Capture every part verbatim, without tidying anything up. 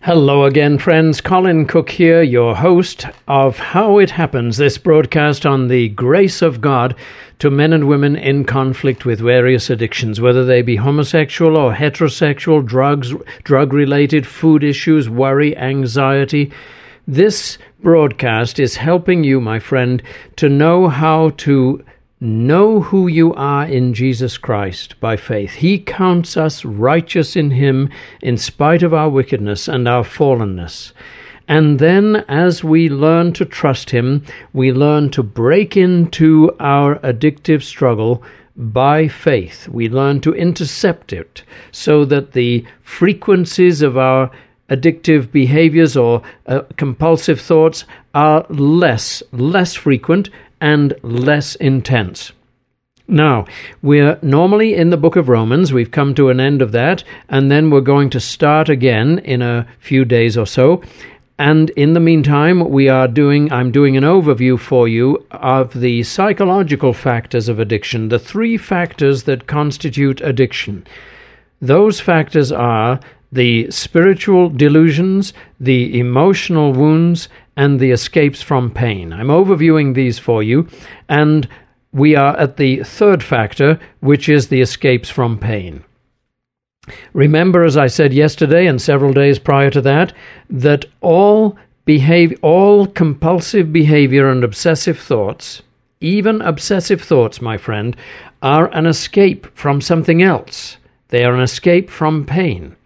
Hello again, friends. Colin Cook here, your host of How It Happens, this broadcast on the grace of God to men and women in conflict with various addictions, whether they be homosexual or heterosexual, drugs, drug-related, food issues, worry, anxiety. This broadcast is helping you, my friend, to know how to know who you are in Jesus Christ by faith. He counts us righteous in Him in spite of our wickedness and our fallenness. And then as we learn to trust Him, we learn to break into our addictive struggle by faith. We learn to intercept it so that the frequencies of our addictive behaviors or uh, compulsive thoughts are less, less frequent and less intense. Now, we're normally in the book of Romans. We've come to an end of that, and then we're going to start again in a few days or so. And in the meantime, we are doing, I'm doing an overview for you of the psychological factors of addiction, the three factors that constitute addiction. Those factors are the spiritual delusions, the emotional wounds, and the escapes from pain. I'm overviewing these for you, and we are at the third factor, which is the escapes from pain. Remember, as I said yesterday and several days prior to that, that all behave, all compulsive behavior and obsessive thoughts, even obsessive thoughts, my friend, are an escape from something else. They are an escape from pain.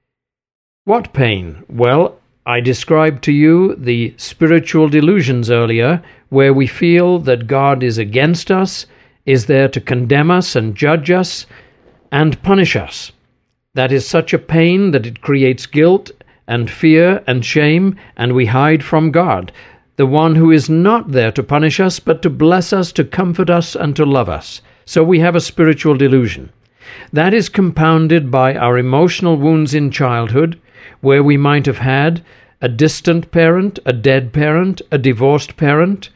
What pain? Well, I described to you the spiritual delusions earlier, where we feel that God is against us, is there to condemn us and judge us and punish us. That is such a pain that it creates guilt and fear and shame, and we hide from God, the one who is not there to punish us, but to bless us, to comfort us, and to love us. So we have a spiritual delusion. That is compounded by our emotional wounds in childhood, where we might have had a distant parent, a dead parent, a divorced parent,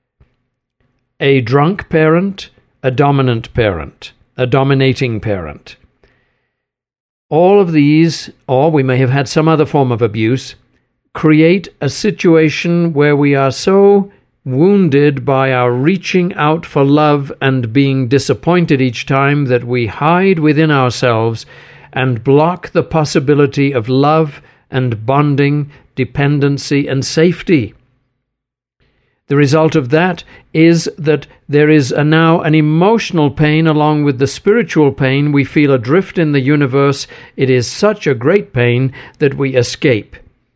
a drunk parent, a dominant parent, a dominating parent. All of these, or we may have had some other form of abuse, create a situation where we are so wounded by our reaching out for love and being disappointed each time that we hide within ourselves and block the possibility of love and bonding, dependency and safety. The result of that is that there is a now an emotional pain along with the spiritual pain. We feel adrift in the universe. It is such a great pain that we escape.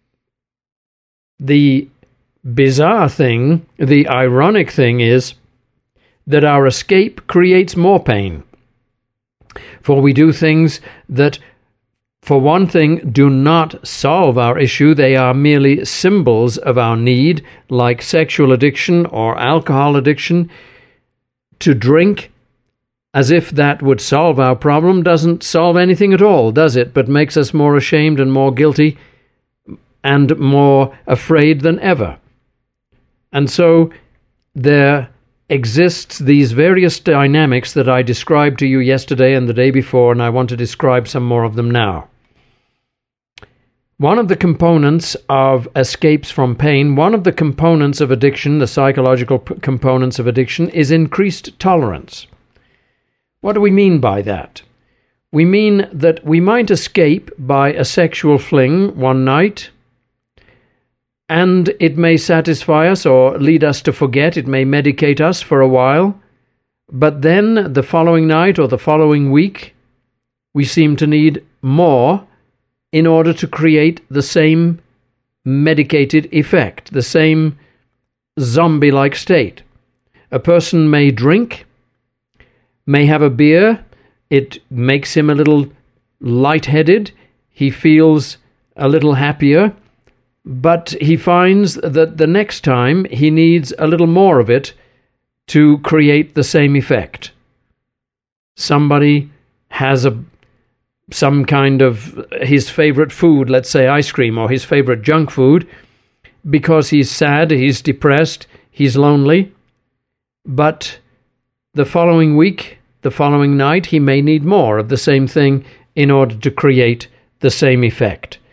The bizarre thing, the ironic thing is that our escape creates more pain. For we do things that, for one thing, do not solve our issue. They are merely symbols of our need, like sexual addiction or alcohol addiction. To drink as if that would solve our problem doesn't solve anything at all, does it? But makes us more ashamed and more guilty and more afraid than ever. And so there exists these various dynamics that I described to you yesterday and the day before, and I want to describe some more of them now. One of the components of escapes from pain, one of the components of addiction, the psychological p- components of addiction, is increased tolerance. What do we mean by that? We mean that we might escape by a sexual fling one night, and it may satisfy us or lead us to forget. It may medicate us for a while. But then the following night or the following week, we seem to need more in order to create the same medicated effect, the same zombie-like state. A person may drink, may have a beer. It makes him a little lightheaded. He feels a little happier. But he finds that the next time he needs a little more of it to create the same effect. Somebody has a some kind of his favorite food, let's say ice cream, or his favorite junk food, because he's sad, he's depressed, he's lonely. But the following week, the following night, he may need more of the same thing in order to create the same effect.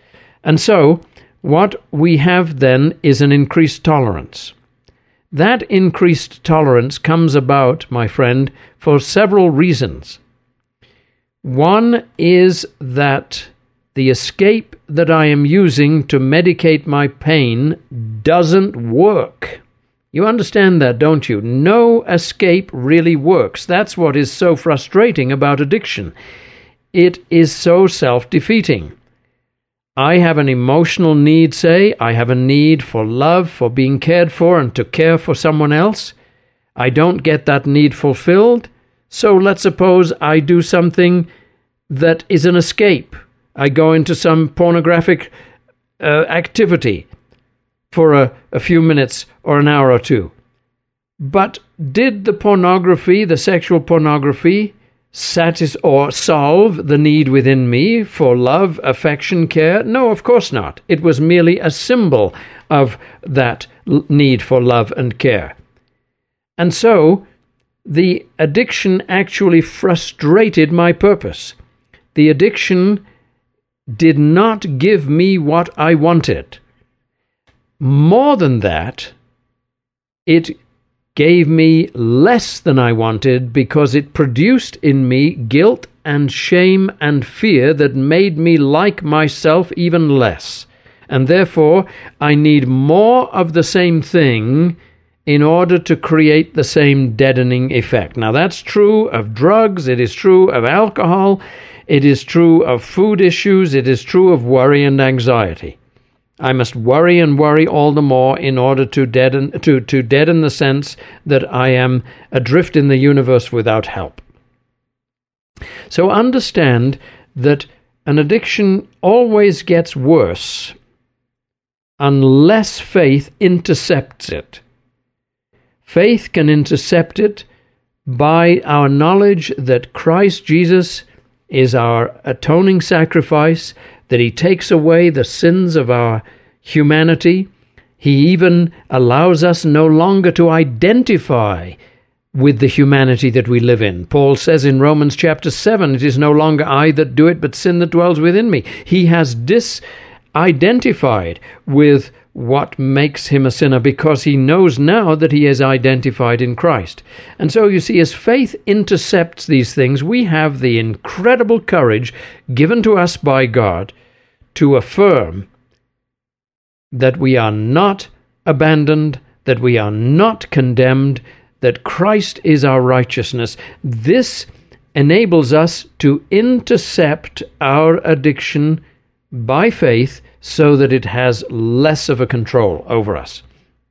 And so, what we have then is an increased tolerance. That increased tolerance comes about, my friend, for several reasons. One is that the escape that I am using to medicate my pain doesn't work. You understand that, don't you? No escape really works. That's what is so frustrating about addiction. It is so self-defeating. I have an emotional need, say. I have a need for love, for being cared for, and to care for someone else. I don't get that need fulfilled. So let's suppose I do something that is an escape. I go into some pornographic uh, activity for a, a few minutes or an hour or two. But did the pornography, the sexual pornography, satisfy or solve the need within me for love, affection, care? No, of course not. It was merely a symbol of that l- need for love and care. And so, the addiction actually frustrated my purpose. The addiction did not give me what I wanted. More than that, it gave me less than I wanted because it produced in me guilt and shame and fear that made me like myself even less. And therefore, I need more of the same thing in order to create the same deadening effect. Now, that's true of drugs, it is true of alcohol, it is true of food issues, it is true of worry and anxiety. I must worry and worry all the more in order to deaden, to, to deaden the sense that I am adrift in the universe without help. So understand that an addiction always gets worse unless faith intercepts it. Faith can intercept it by our knowledge that Christ Jesus is our atoning sacrifice, that he takes away the sins of our humanity. He even allows us no longer to identify with the humanity that we live in. Paul says in Romans chapter seven, it is no longer I that do it, but sin that dwells within me. He has disidentified with what makes him a sinner because he knows now that he is identified in Christ. And so you see, as faith intercepts these things, we have the incredible courage given to us by God to affirm that we are not abandoned, that we are not condemned, that Christ is our righteousness. This enables us to intercept our addiction by faith so that it has less of a control over us.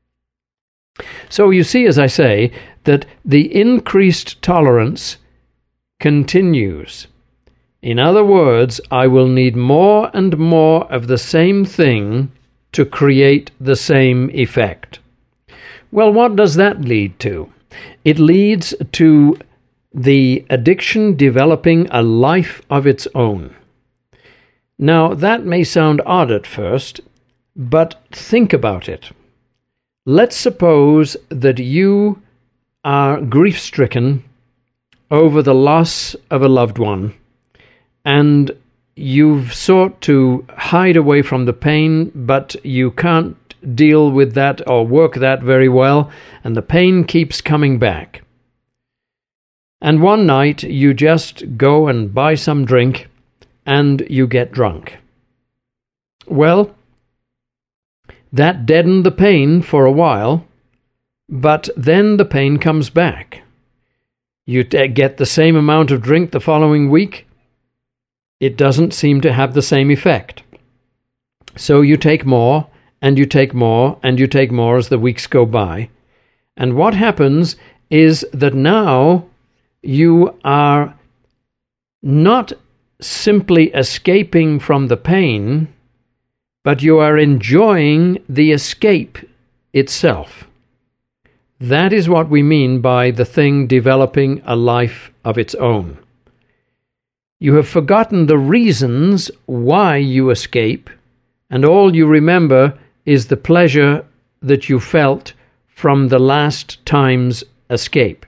So you see, as I say, that the increased tolerance continues. In other words, I will need more and more of the same thing to create the same effect. Well, what does that lead to? It leads to the addiction developing a life of its own. Now, that may sound odd at first, but think about it. Let's suppose that you are grief-stricken over the loss of a loved one, and you've sought to hide away from the pain, but you can't deal with that or work that very well, and the pain keeps coming back. And one night you just go and buy some drink, and you get drunk. Well, that deadened the pain for a while, but then the pain comes back. You t- get the same amount of drink the following week. It doesn't seem to have the same effect. So you take more, and you take more, and you take more as the weeks go by. And what happens is that now you are not simply escaping from the pain, but you are enjoying the escape itself. That is what we mean by the thing developing a life of its own. You have forgotten the reasons why you escape, and all you remember is the pleasure that you felt from the last time's escape.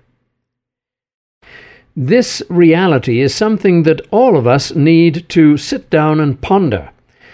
This reality is something that all of us need to sit down and ponder.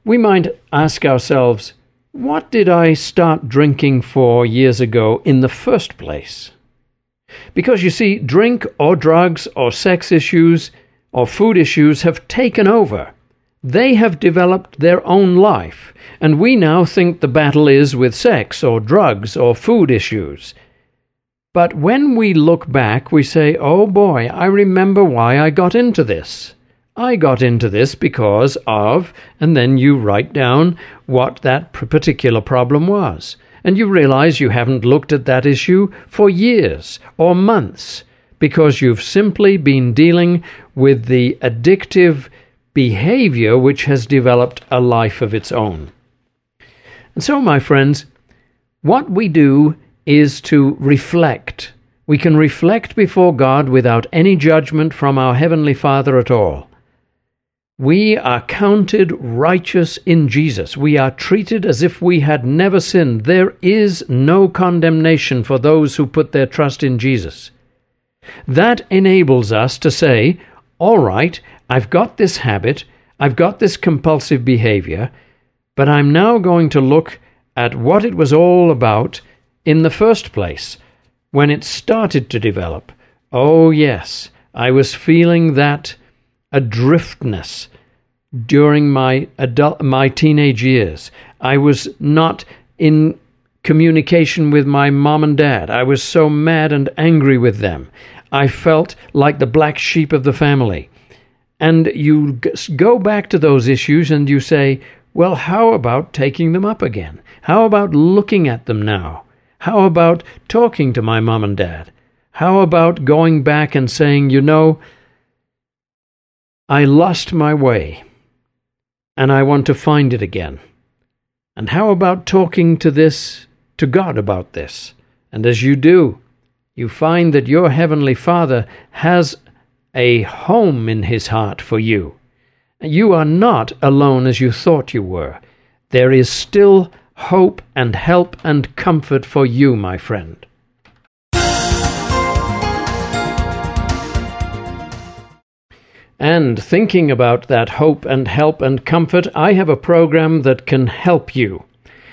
we might ask ourselves, what did I start drinking for years ago in the first place? Because you see, drink or drugs or sex issues or food issues have taken over. They have developed their own life, and we now think the battle is with sex or drugs or food issues. But when we look back, we say, oh boy, I remember why I got into this. I got into this because of, and then you write down what that particular problem was. And you realize you haven't looked at that issue for years or months because you've simply been dealing with the addictive behavior which has developed a life of its own. And so, my friends, what we do is to reflect. We can reflect before God without any judgment from our Heavenly Father at all. We are counted righteous in Jesus. We are treated as if we had never sinned. There is no condemnation for those who put their trust in Jesus. That enables us to say, all right, I've got this habit, I've got this compulsive behavior, but I'm now going to look at what it was all about in the first place, when it started to develop. Oh yes, I was feeling that adriftness during my adult, my teenage years. I was not in communication with my mom and dad. I was so mad and angry with them. I felt like the black sheep of the family. And you go back to those issues and you say, well, how about taking them up again? How about looking at them now? How about talking to my mom and dad? How about going back and saying, you know, I lost my way, and I want to find it again. And how about talking to this, to God about this? And as you do, you find that your Heavenly Father has a home in His heart for you. You are not alone as you thought you were. There is still hope and help and comfort for you, my friend. And thinking about that hope and help and comfort, I have a program that can help you.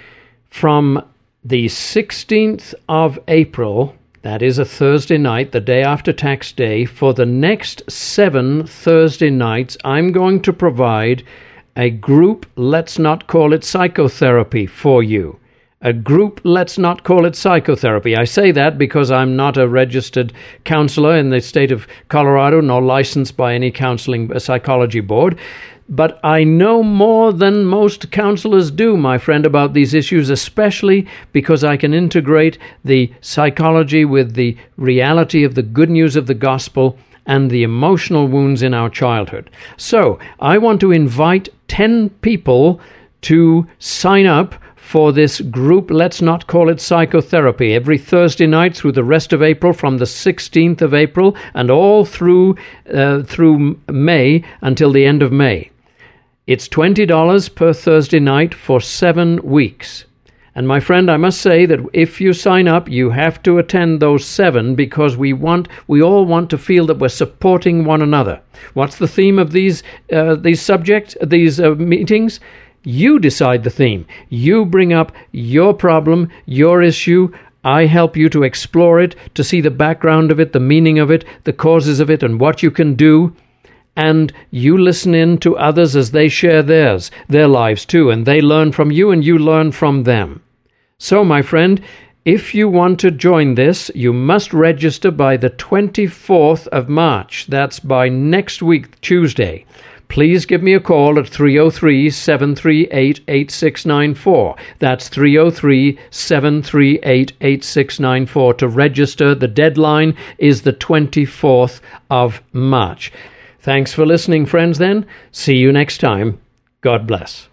From the sixteenth of April, that is a Thursday night, the day after tax day, for the next seven Thursday nights, I'm going to provide a group, let's not call it psychotherapy, for you. A group, let's not call it psychotherapy. I say that because I'm not a registered counselor in the state of Colorado, nor licensed by any counseling psychology board. But I know more than most counselors do, my friend, about these issues, especially because I can integrate the psychology with the reality of the good news of the gospel and the emotional wounds in our childhood. So I want to invite ten people to sign up for this group, let's not call it psychotherapy, every Thursday night through the rest of April, from the sixteenth of April and all through uh, through May until the end of May. It's twenty dollars per Thursday night for seven weeks. And my friend, I must say that if you sign up, you have to attend those seven, because we want, we all want to feel that we're supporting one another. What's the theme of these uh, these subjects, these uh, meetings? You decide the theme. You bring up your problem, your issue. I help you to explore it, to see the background of it, the meaning of it, the causes of it, and what you can do. And you listen in to others as they share theirs, their lives too, and they learn from you and you learn from them. So, my friend, if you want to join this, you must register by the twenty-fourth of March. That's by next week, Tuesday. Please give me a call at three oh three, seven three eight, eight six nine four. That's three oh three, seven three eight, eight six nine four to register. The deadline is the twenty-fourth of March. Thanks for listening, friends, then. See you next time. God bless.